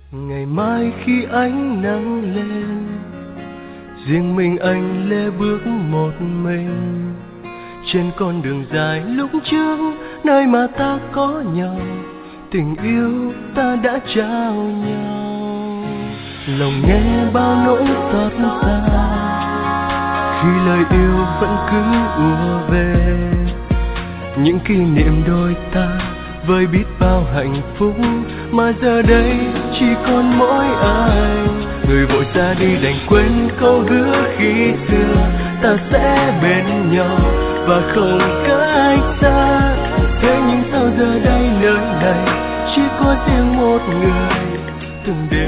Ngày mai khi ánh nắng lên, riêng mình anh lê bước một mình trên con đường dài lúc trước, nơi mà ta có nhau, tình yêu ta đã trao nhau. Lòng nghe bao nỗi xót xa khi lời yêu vẫn cứ ùa về, những kỷ niệm đôi ta với biết bao hạnh phúc mà giờ đây chỉ còn mỗi anh. Người vội ra đi đành quên câu hứa khi xưa ta sẽ bên nhau và không cách xa. Thế nhưng sao giờ đây nơi này chỉ có riêng một người từng đêm